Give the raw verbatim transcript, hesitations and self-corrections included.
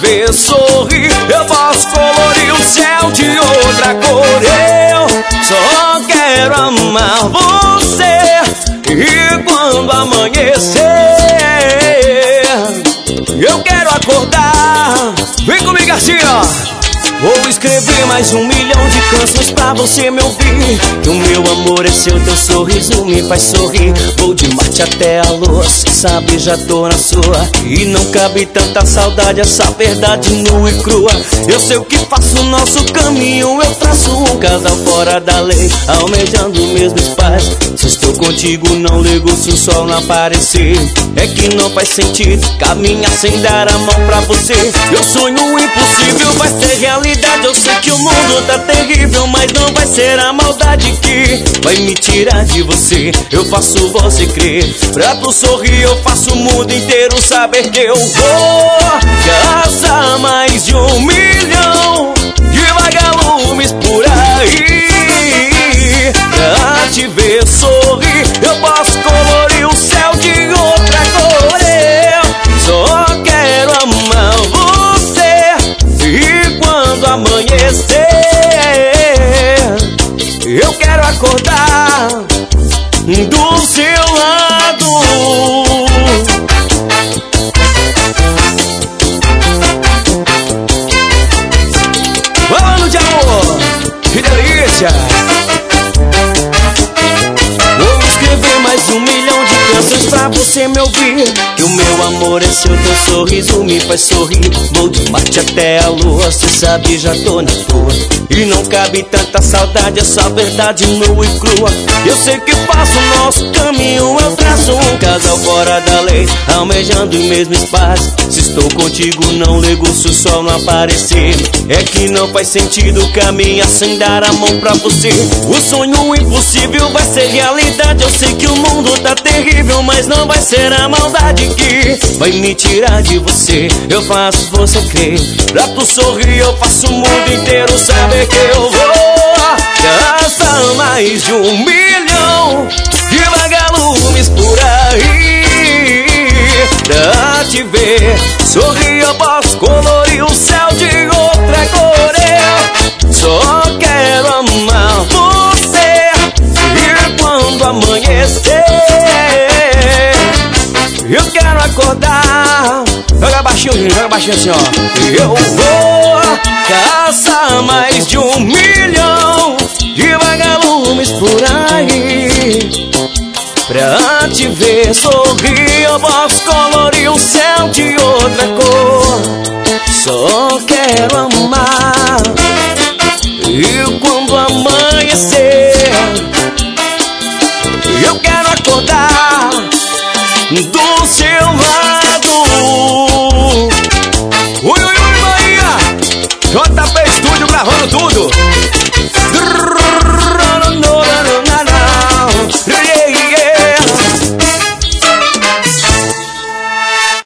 ver sorrir, eu posso colorir o céu de outra cor. Eu só quero amar você, e quando amanhecer eu quero acordar. Vem comigo assim, ó. Vou escrever mais um milhão de canções pra você me ouvir. Que o meu amor é seu, teu sorriso me faz sorrir. Vou de Marte até a lua, cê sabe, já tô na sua. E não cabe tanta saudade, essa verdade nua e crua. Eu sei o que faço, o nosso caminho eu traço. Um casal fora da lei, almejando o mesmo espaço. Se estou contigo não ligo se o sol não aparecer. É que não faz sentido caminhar sem dar a mão pra você. Eu sonho o impossível, vai ser realidade. Eu sei que o mundo tá terrível, mas não vai ser a maldade que vai me tirar de você. Eu faço você crer, pra tu sorrir eu faço o mundo inteiro saber que eu vou gastar mais de um milhão de vagalumes por aí. Pra te ver sorrir, eu posso colorir o céu de outra cor. Eu só quero amar você, e quando amanhecer eu quero acordar do seu lado. Falando de amor, que delícia. Vou escrever mais um milhão de canções pra você me ouvir. Que o meu amor é seu, teu sorriso me faz sorrir. Vou de Marte até a lua, cê sabe, já tô na tua. E não cabe tanta saudade, essa verdade nua e crua. Eu sei que faço o nosso caminho, eu traço um casal fora da lei, almejando o mesmo espaço. Se estou contigo não ligo se o sol não aparecer. É que não faz sentido caminhar sem dar a mão pra você. O sonho impossível vai ser realidade. Eu sei que o mundo tá terrível, mas não vai ser a maldade que vai me tirar de você. Eu faço você crer, pra tu sorrir eu faço o mundo inteiro saber que eu vou gastar mais de um milhão de vagalumes por aí. Pra te ver sorrir eu posso colorir o céu de outra cor. Eu só quero amar você, e quando amanhecer eu quero acordar. Joga baixinho, joga baixinho assim, ó. Eu vou caçar mais de um milhão de vagalumes por aí. Pra te ver sorrir eu posso colorir o céu de outra cor. Só quero amar, e quando amanhecer eu quero acordar do seu lado.